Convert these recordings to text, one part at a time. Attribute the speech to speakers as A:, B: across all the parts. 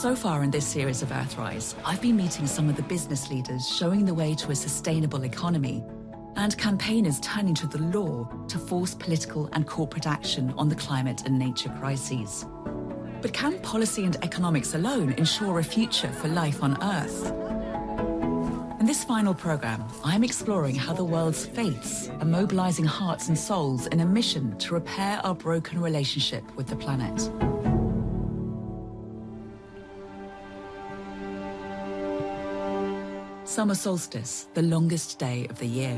A: So far in this series of Earthrise, I've been meeting some of the business leaders showing the way to a sustainable economy and campaigners turning to the law to force political and corporate action on the climate and nature crises. But can policy and economics alone ensure a future for life on Earth? In this final programme, I'm exploring how the world's faiths are mobilising hearts and souls in a mission to repair our broken relationship with the planet. Summer solstice, the longest day of the year.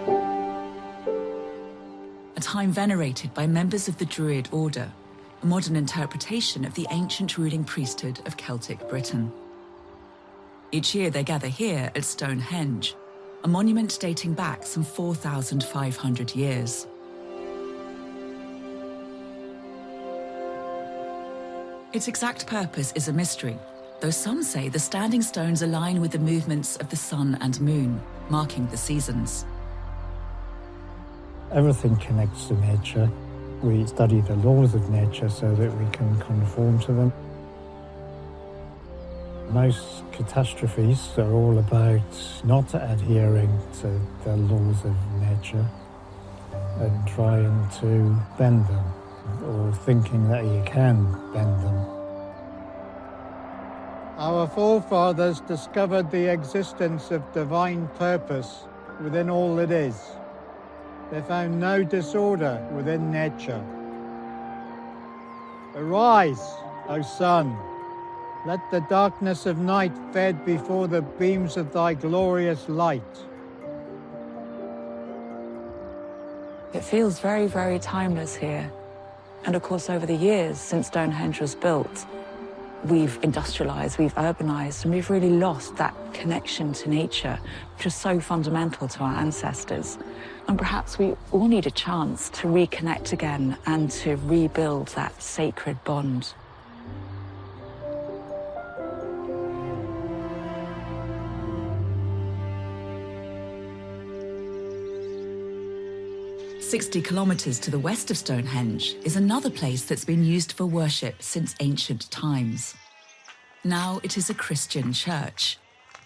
A: A time venerated by members of the Druid Order, a modern interpretation of the ancient ruling priesthood of Celtic Britain. Each year they gather here at Stonehenge, a monument dating back some 4,500 years. Its exact purpose is a mystery, though some say the standing stones align with the movements of the sun and moon, marking the seasons.
B: Everything connects to nature. We study the laws of nature so that we can conform to them. Most catastrophes are all about not adhering to the laws of nature and trying to bend them, or thinking that you can bend them.
C: Our forefathers discovered the existence of divine purpose within all that is. They found no disorder within nature. Arise, O sun, let the darkness of night fade before the beams of thy glorious light.
D: It feels very, very timeless here. And of course, over the years since Stonehenge was built, we've industrialised, we've urbanised, and we've really lost that connection to nature, which is so fundamental to our ancestors. And perhaps we all need a chance to reconnect again and to rebuild that sacred bond.
A: "60 kilometres to the west of Stonehenge is another place that's been used for worship since ancient times. Now it is a Christian church.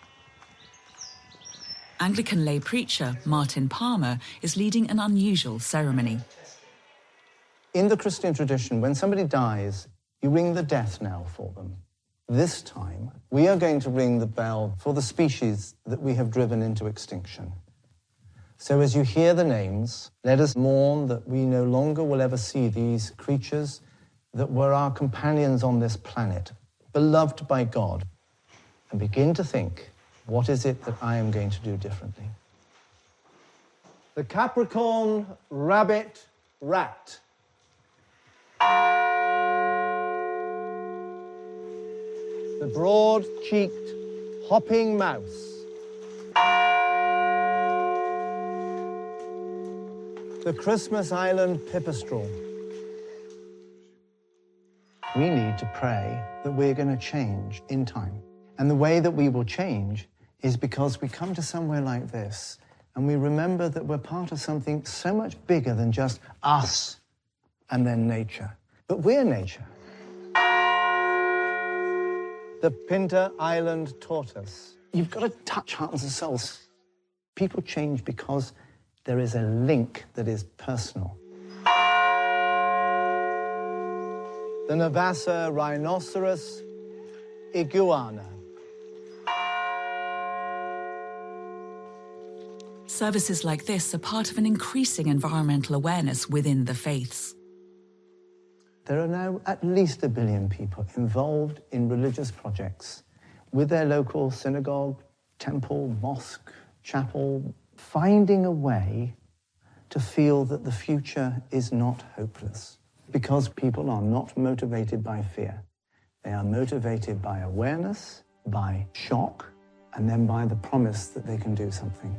A: Anglican lay preacher Martin Palmer is leading an unusual ceremony.
E: In the Christian tradition, when somebody dies, you ring the death knell for them. This time, we are going to ring the bell for the species that we have driven into extinction. So as you hear the names, let us mourn that we no longer will ever see these creatures that were our companions on this planet, beloved by God, and begin to think, what is it that I am going to do differently?
C: The Capricorn rabbit rat. The broad-cheeked hopping mouse. The Christmas Island pipistrelle.
E: We need to pray that we're going to change in time. And the way that we will change is because we come to somewhere like this and we remember that we're part of something so much bigger than just us and then nature. But we're nature. The Pinta Island tortoise. You've got to touch hearts and souls. People change because there is a link that is personal. The Navassa rhinoceros iguana.
A: Services like this are part of an increasing environmental awareness within the faiths.
E: There are now at least 1 billion people involved in religious projects with their local synagogue, temple, mosque, chapel, finding a way to feel that the future is not hopeless. Because people are not motivated by fear. They are motivated by awareness, by shock, and then by the promise that they can do something.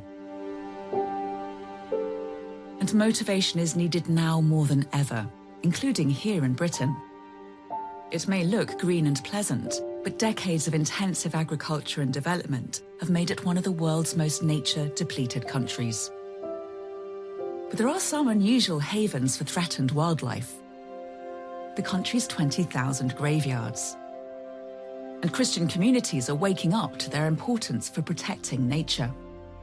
A: And motivation is needed now more than ever, including here in Britain. It may look green and pleasant, but decades of intensive agriculture and development have made it one of the world's most nature-depleted countries. But there are some unusual havens for threatened wildlife. The country's 20,000 graveyards. And Christian communities are waking up to their importance for protecting nature.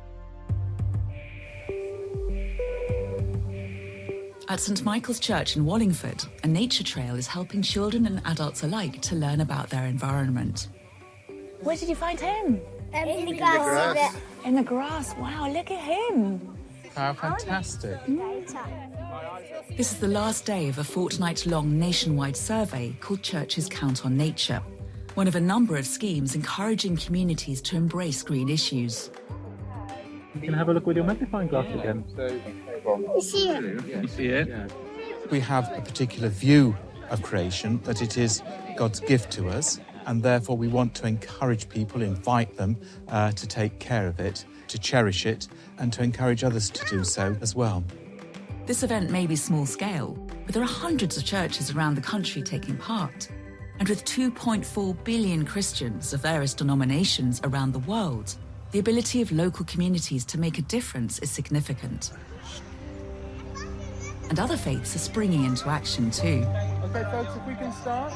A: At St Michael's Church in Wallingford, a nature trail is helping children and adults alike to learn about their environment.
D: Where did you find him?
F: In the grass.
D: In the grass. Wow, look at him.
G: How fantastic.
A: This is the last day of a fortnight-long nationwide survey called Churches Count on Nature, one of a number of schemes encouraging communities to embrace green issues.
G: You can have a look with your magnifying glass again.
F: You see it?
G: You see it?
H: We have a particular view of creation, that it is God's gift to us, and therefore we want to encourage people, invite them to take care of it, to cherish it, and to encourage others to do so as well.
A: This event may be small scale, but there are hundreds of churches around the country taking part. And with 2.4 billion Christians of various denominations around the world, the ability of local communities to make a difference is significant. And other faiths are springing into action too.
G: Okay, folks, if we can start.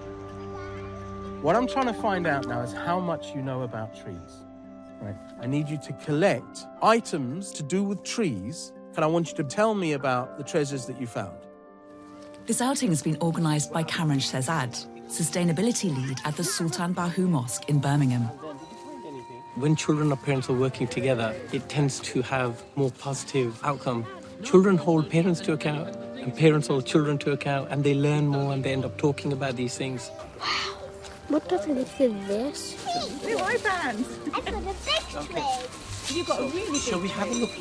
G: What I'm trying to find out now is how much you know about trees. Right. I need you to collect items to do with trees, and I want you to tell me about the treasures that you found.
A: This outing has been organised by Cameron Shehzad, sustainability lead at the Sultan Bahu Mosque in Birmingham.
I: When children and parents are working together, it tends to have more positive outcome. Children hold parents to account, and parents hold children to account, and they learn more and they end up talking about these things.
F: Wow. What does it look like this?
D: New iPads.
F: I've got a big tree.
D: You've got a really big
I: Shall we have a look?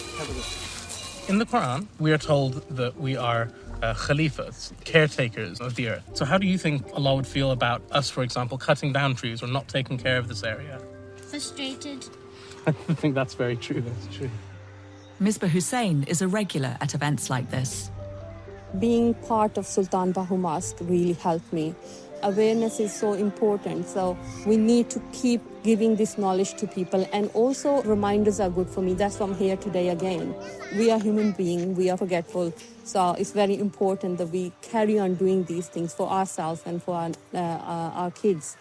J: In the Quran, we are told that we are khalifas, caretakers of the earth. So how do you think Allah would feel about us, for example, cutting down trees or not taking care of this area?
F: Frustrated.
J: I think that's very true. That's true.
A: Misbah Hussain is a regular at events like this.
K: Being part of Sultan Bahu Mosque really helped me. Awareness is so important, so we need to keep giving this knowledge to people, and also reminders are good for me. That's why I'm here today again. We are human beings, we are forgetful, so it's very important that we carry on doing these things for ourselves and for our kids.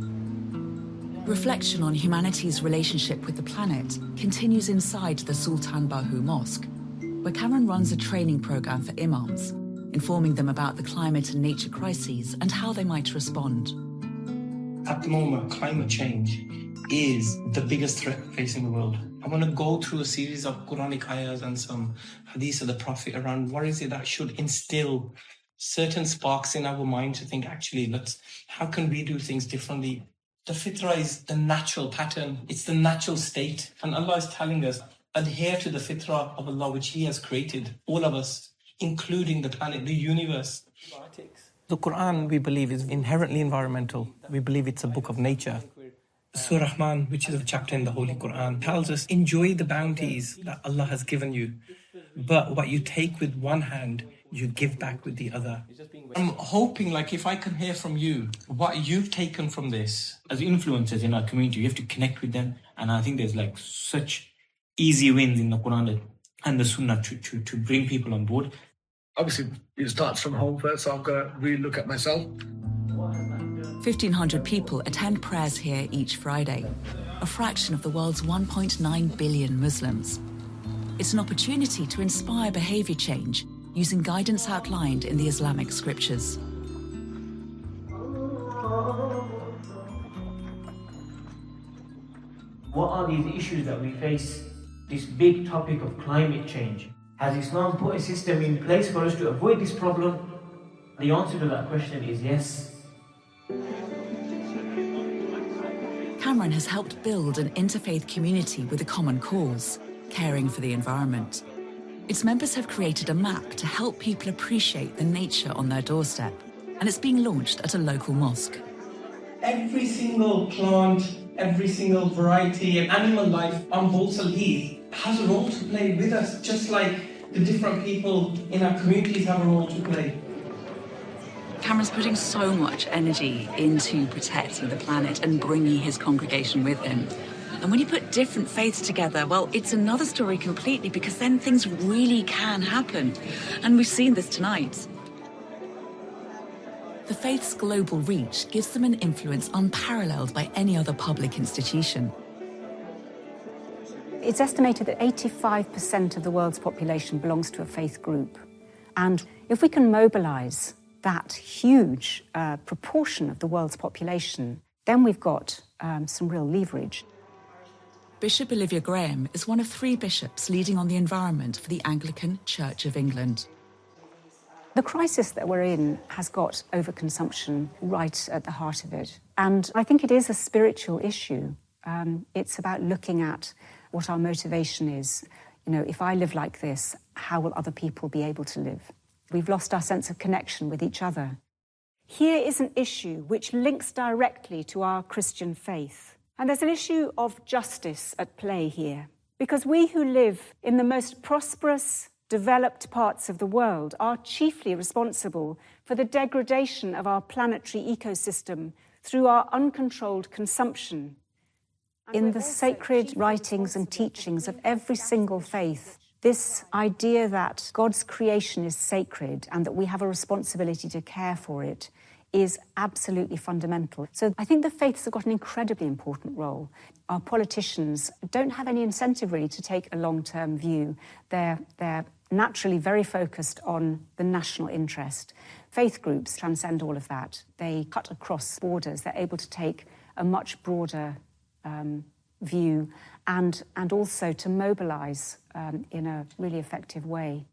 A: Reflection on humanity's relationship with the planet continues inside the Sultan Bahu Mosque, where Cameron runs a training programme for imams, informing them about the climate and nature crises and how they might respond.
L: At the moment, climate change is the biggest threat facing the world. I want to go through a series of Quranic ayahs and some hadiths of the Prophet around what is it that should instill certain sparks in our mind to think, actually, how can we do things differently? The fitrah is the natural pattern. It's the natural state. And Allah is telling us, adhere to the fitrah of Allah, which He has created, all of us, including the planet, the universe.
I: The Quran, we believe, is inherently environmental. We believe it's a book of nature.
L: Surah Rahman, which is a chapter in the Holy Quran, tells us, enjoy the bounties that Allah has given you. But what you take with one hand, you give back with the other. I'm hoping, if I can hear from you, what you've taken from this. As influencers in our community, you have to connect with them. And I think there's such easy wins in the Quran and the Sunnah to bring people on board.
M: Obviously, it starts from home first, so I've got to really look at myself.
A: 1,500 people attend prayers here each Friday, a fraction of the world's 1.9 billion Muslims. It's an opportunity to inspire behaviour change using guidance outlined in the Islamic scriptures.
N: What are these issues that we face? This big topic of climate change. Has Islam put a system in place for us to avoid this problem? The answer to that question is yes.
A: Cameron has helped build an interfaith community with a common cause, caring for the environment. Its members have created a map to help people appreciate the nature on their doorstep, and it's being launched at a local mosque.
L: Every single plant, every single variety and animal life on Balsall Heath has a role to play with us, just like the different people in our communities have a role to play.
A: Cameron's putting so much energy into protecting the planet and bringing his congregation with him. And when you put different faiths together, well, it's another story completely, because then things really can happen. And we've seen this tonight. The the faith's global reach gives them an influence unparalleled by any other public institution.
O: It's estimated that 85% of the world's population belongs to a faith group. And if we can mobilise that huge proportion of the world's population, then we've got some real leverage.
A: Bishop Olivia Graham is one of 3 bishops leading on the environment for the Anglican Church of England.
O: The crisis that we're in has got overconsumption right at the heart of it. And I think it is a spiritual issue. It's about looking at what our motivation is. You know, if I live like this, how will other people be able to live? We've lost our sense of connection with each other. Here is an issue which links directly to our Christian faith. And there's an issue of justice at play here. Because we who live in the most prosperous, developed parts of the world are chiefly responsible for the degradation of our planetary ecosystem through our uncontrolled consumption. In the sacred writings and teachings of every single faith, this idea that God's creation is sacred and that we have a responsibility to care for it is absolutely fundamental. So I think the faiths have got an incredibly important role. Our politicians don't have any incentive really to take a long-term view. They're naturally very focused on the national interest. Faith groups transcend all of that. They cut across borders. They're able to take a much broader view and also to mobilise in a really effective way.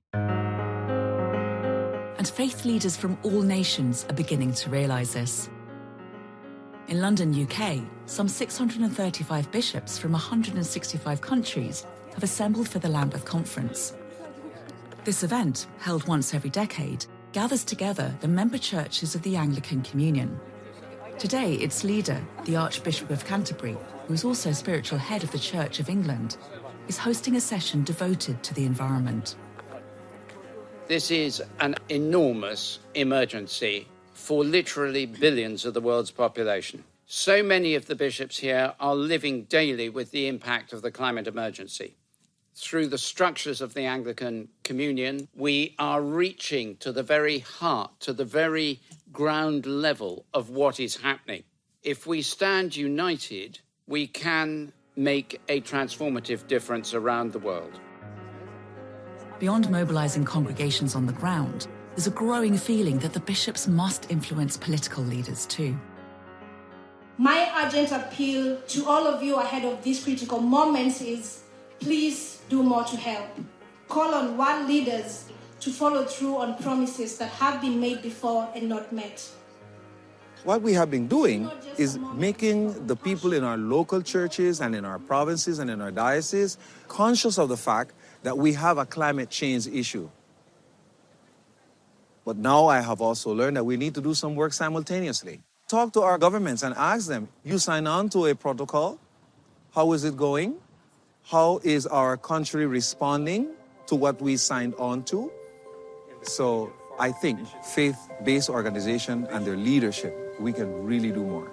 A: And faith leaders from all nations are beginning to realise this. In London, UK, some 635 bishops from 165 countries have assembled for the Lambeth Conference. This event, held once every decade, gathers together the member churches of the Anglican Communion. Today, its leader, the Archbishop of Canterbury, who is also spiritual head of the Church of England, is hosting a session devoted to the environment.
P: This is an enormous emergency for literally billions of the world's population. So many of the bishops here are living daily with the impact of the climate emergency. Through the structures of the Anglican Communion, we are reaching to the very heart, to the very ground level of what is happening. If we stand united, we can make a transformative difference around the world.
A: Beyond mobilising congregations on the ground, there's a growing feeling that the bishops must influence political leaders too.
Q: My urgent appeal to all of you ahead of these critical moments is, please do more to help. Call on world leaders to follow through on promises that have been made before and not met.
R: What we have been doing is making the people in our local churches and in our provinces and in our dioceses conscious of the fact that we have a climate change issue. But now I have also learned that we need to do some work simultaneously. Talk to our governments and ask them, you sign on to a protocol? How is it going? How is our country responding to what we signed on to? So I think faith-based organization and their leadership, we can really do more.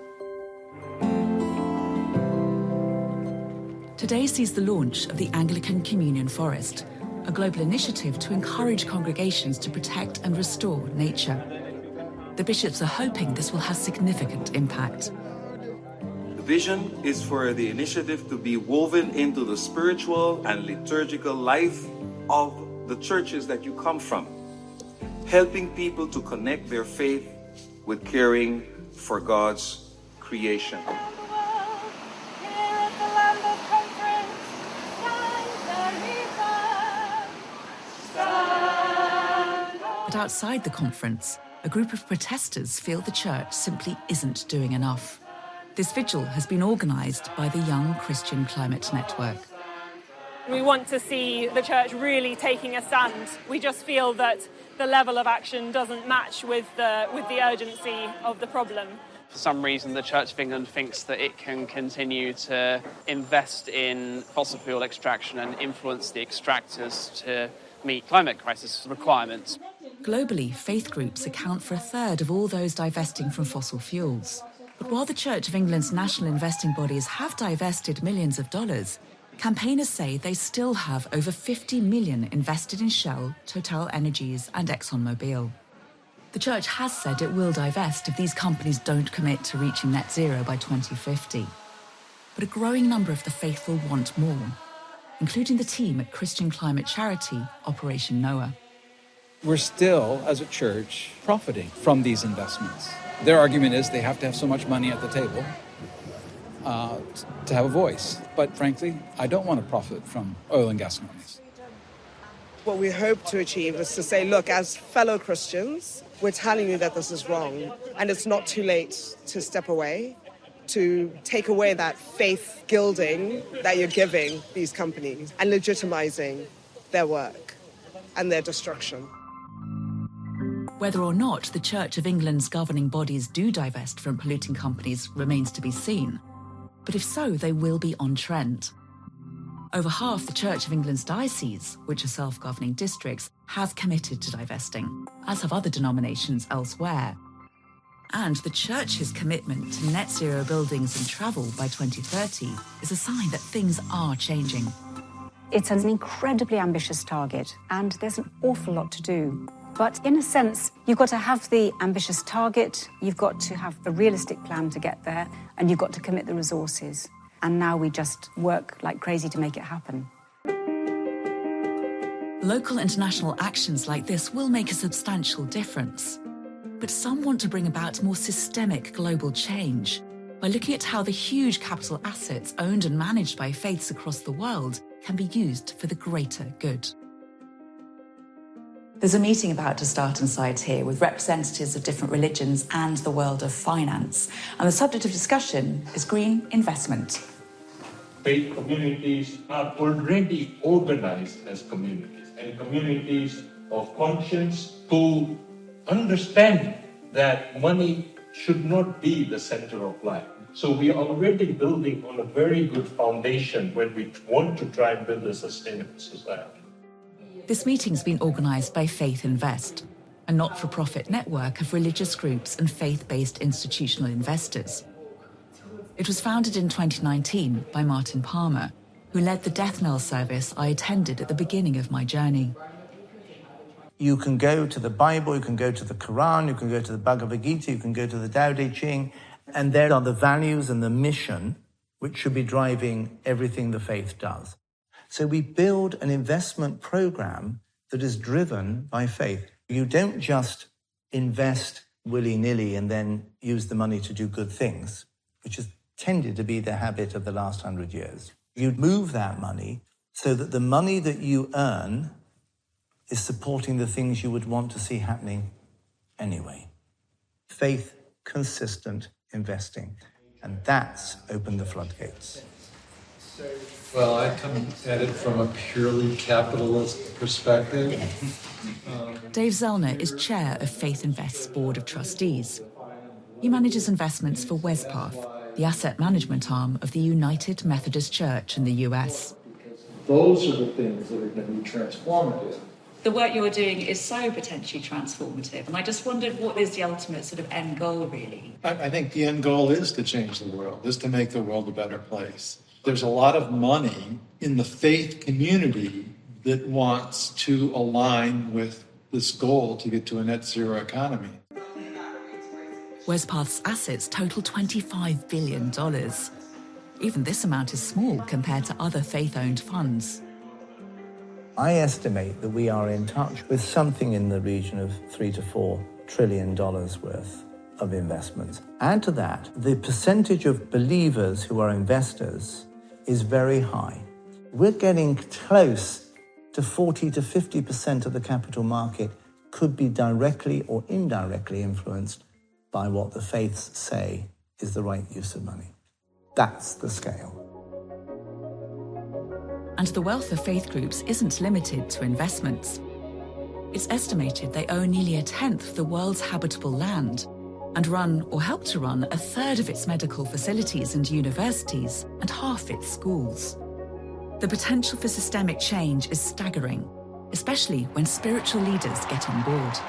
A: Today sees the launch of the Anglican Communion Forest, a global initiative to encourage congregations to protect and restore nature. The bishops are hoping this will have significant impact.
S: The vision is for the initiative to be woven into the spiritual and liturgical life of the churches that you come from, helping people to connect their faith with caring for God's creation.
A: But outside the conference, a group of protesters feel the church simply isn't doing enough. This vigil has been organised by the Young Christian Climate Network.
T: We want to see the church really taking a stand. We just feel that the level of action doesn't match with the urgency of the problem.
U: For some reason, the Church of England thinks that it can continue to invest in fossil fuel extraction and influence the extractors to meet climate crisis requirements.
A: Globally, faith groups account for a third of all those divesting from fossil fuels. But while the Church of England's national investing bodies have divested millions of dollars, campaigners say they still have over 50 million invested in Shell, TotalEnergies and ExxonMobil. The Church has said it will divest if these companies don't commit to reaching net zero by 2050. But a growing number of the faithful want more, including the team at Christian climate charity Operation Noah.
B: We're still, as a church, profiting from these investments. Their argument is they have to have so much money at the table to have a voice. But frankly, I don't want to profit from oil and gas companies.
V: What we hope to achieve is to say, look, as fellow Christians, we're telling you that this is wrong, and it's not too late to step away, to take away that faith gilding that you're giving these companies and legitimizing their work and their destruction.
A: Whether or not the Church of England's governing bodies do divest from polluting companies remains to be seen. But if so, they will be on trend. Over half the Church of England's dioceses, which are self-governing districts, have committed to divesting, as have other denominations elsewhere. And the Church's commitment to net zero buildings and travel by 2030 is a sign that things are changing.
O: It's an incredibly ambitious target, and there's an awful lot to do. But in a sense, you've got to have the ambitious target, you've got to have the realistic plan to get there, and you've got to commit the resources. And now we just work like crazy to make it happen.
A: Local and national actions like this will make a substantial difference. But some want to bring about more systemic global change by looking at how the huge capital assets owned and managed by faiths across the world can be used for the greater good. There's a meeting about to start inside here with representatives of different religions and the world of finance. And the subject of discussion is green investment.
W: Faith communities are already organized as communities, and communities of conscience who understand that money should not be the center of life. So we are already building on a very good foundation when we want to try and build a sustainable society.
A: This meeting's been organised by Faith Invest, a not-for-profit network of religious groups and faith-based institutional investors. It was founded in 2019 by Martin Palmer, who led the death knell service I attended at the beginning of my journey.
E: You can go to the Bible, you can go to the Quran, you can go to the Bhagavad Gita, you can go to the Tao Te Ching, and there are the values and the mission which should be driving everything the faith does. So we build an investment program that is driven by faith. You don't just invest willy-nilly and then use the money to do good things, which has tended to be the habit of the last 100 years. You move that money so that the money that you earn is supporting the things you would want to see happening anyway. Faith, consistent investing. And that's opened the floodgates.
X: Well, I come at it from a purely capitalist perspective.
A: Dave Zellner is chair of Faith Invest's Board of Trustees. He manages investments for Wespath, the asset management arm of the United Methodist Church in the US.
X: Those are the things that are going to be transformative.
A: The work you're doing is so potentially transformative, and I just wondered, what is the ultimate sort of end goal, really?
X: I think the end goal is to change the world, is to make the world a better place. There's a lot of money in the faith community that wants to align with this goal to get to a net zero economy.
A: Wespath's assets total $25 billion. Even this amount is small compared to other faith-owned funds.
E: I estimate that we are in touch with something in the region of $3 to $4 trillion worth of investments. Add to that, the percentage of believers who are investors is very high. We're getting close to 40 to 50% of the capital market could be directly or indirectly influenced by what the faiths say is the right use of money. That's the scale.
A: And the wealth of faith groups isn't limited to investments. It's estimated they own nearly a tenth of the world's habitable land and run or help to run a third of its medical facilities and universities and half its schools. The potential for systemic change is staggering, especially when spiritual leaders get on board.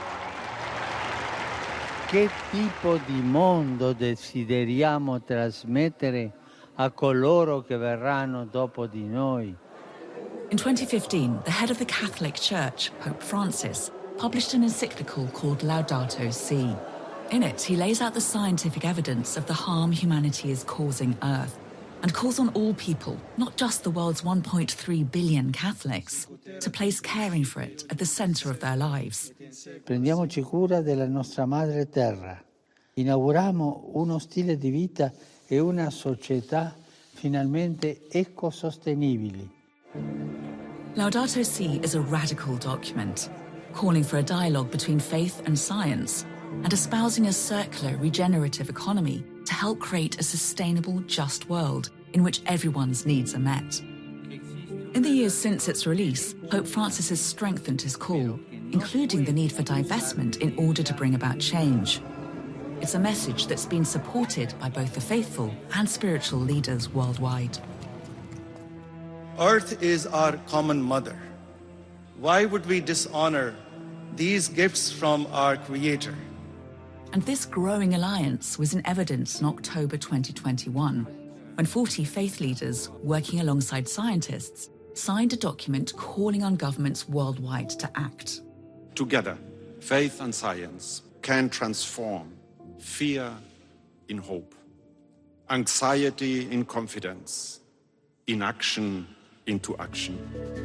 Y: Che tipo di mondo desideriamo trasmettere a coloro che verranno dopo di noi?
A: In 2015, the head of the Catholic Church, Pope Francis, published an encyclical called Laudato Si'. In it, he lays out the scientific evidence of the harm humanity is causing Earth and calls on all people, not just the world's 1.3 billion Catholics, to place caring for it at the center of their lives.
Y: Prendiamoci cura della nostra madre terra. Inauguriamo uno stile di vita e una società finalmente ecosostenibili.
A: Laudato Si' is a radical document, calling for a dialogue between faith and science and espousing a circular, regenerative economy to help create a sustainable, just world in which everyone's needs are met. In the years since its release, Pope Francis has strengthened his call, including the need for divestment in order to bring about change. It's a message that's been supported by both the faithful and spiritual leaders worldwide.
C: Earth is our common mother. Why would we dishonor these gifts from our Creator?
A: And this growing alliance was in evidence in October 2021, when 40 faith leaders, working alongside scientists, signed a document calling on governments worldwide to act.
D: Together, faith and science can transform fear in hope, anxiety in confidence, inaction into action.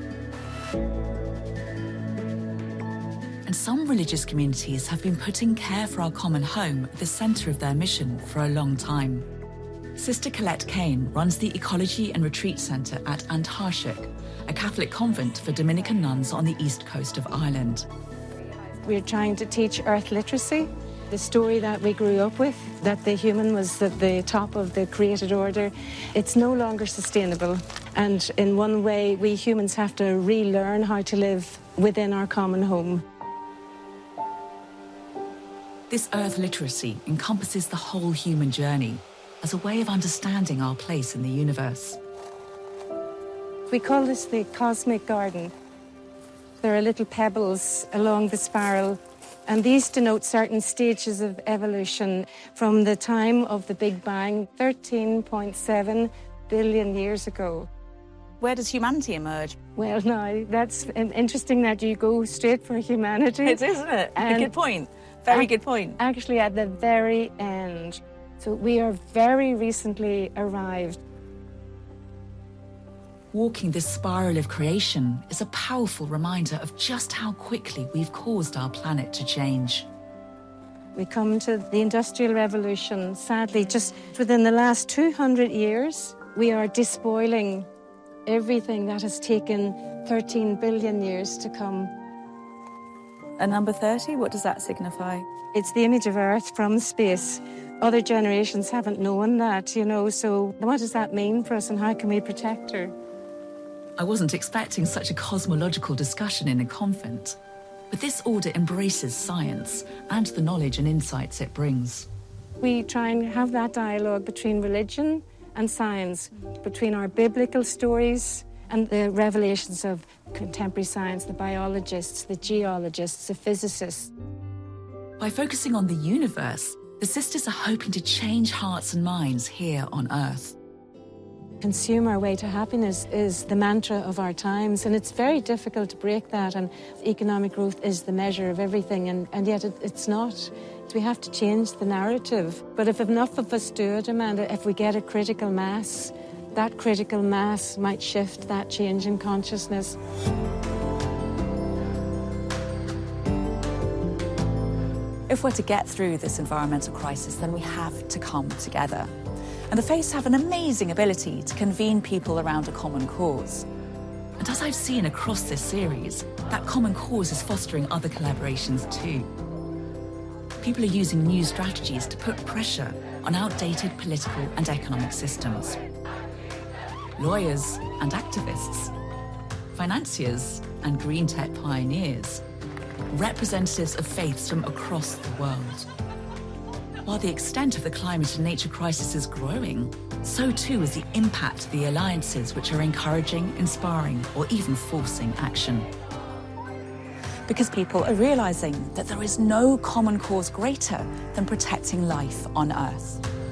A: And some religious communities have been putting care for our common home at the centre of their mission for a long time. Sister Colette Kane runs the Ecology and Retreat Centre at Antarctic, a Catholic convent for Dominican nuns on the east coast of Ireland.
F: We're trying to teach earth literacy, the story that we grew up with, that the human was at the top of the created order. It's no longer sustainable. And in one way, we humans have to relearn how to live within our common home.
A: This earth literacy encompasses the whole human journey as a way of understanding our place in the universe.
F: We call this the cosmic garden. There are little pebbles along the spiral, and these denote certain stages of evolution from the time of the Big Bang, 13.7 billion years ago.
G: Where does humanity emerge?
F: Well, now, that's interesting that you go straight for humanity.
G: It is, isn't it? A good point. Very good point.
F: Actually, at the very end. So we are very recently arrived.
A: Walking this spiral of creation is a powerful reminder of just how quickly we've caused our planet to change.
F: We come to the Industrial Revolution. Sadly, just within the last 200 years, we are despoiling everything that has taken 13 billion years to come.
G: And number 30, what does that signify?
F: It's the image of Earth from space. Other generations haven't known that, you know, so what does that mean for us and how can we protect her?
A: I wasn't expecting such a cosmological discussion in a convent, but this order embraces science and the knowledge and insights it brings.
F: We try and have that dialogue between religion and science, between our biblical stories and the revelations of contemporary science, the biologists, the geologists, the physicists.
A: By focusing on the universe, the sisters are hoping to change hearts and minds here on Earth.
F: Consume our way to happiness is the mantra of our times, and it's very difficult to break that, and economic growth is the measure of everything, and yet it's not. We have to change the narrative. But if enough of us do it, Amanda, if we get a critical mass, that critical mass might shift that change in consciousness.
G: If we're to get through this environmental crisis, then we have to come together. And the Faiths have an amazing ability to convene people around a common cause.
A: And as I've seen across this series, that common cause is fostering other collaborations too. People are using new strategies to put pressure on outdated political and economic systems. Lawyers and activists, financiers and green tech pioneers, representatives of faiths from across the world. While the extent of the climate and nature crisis is growing, so too is the impact of the alliances which are encouraging, inspiring, or even forcing action.
G: Because people are realising that there is no common cause greater than protecting life on Earth.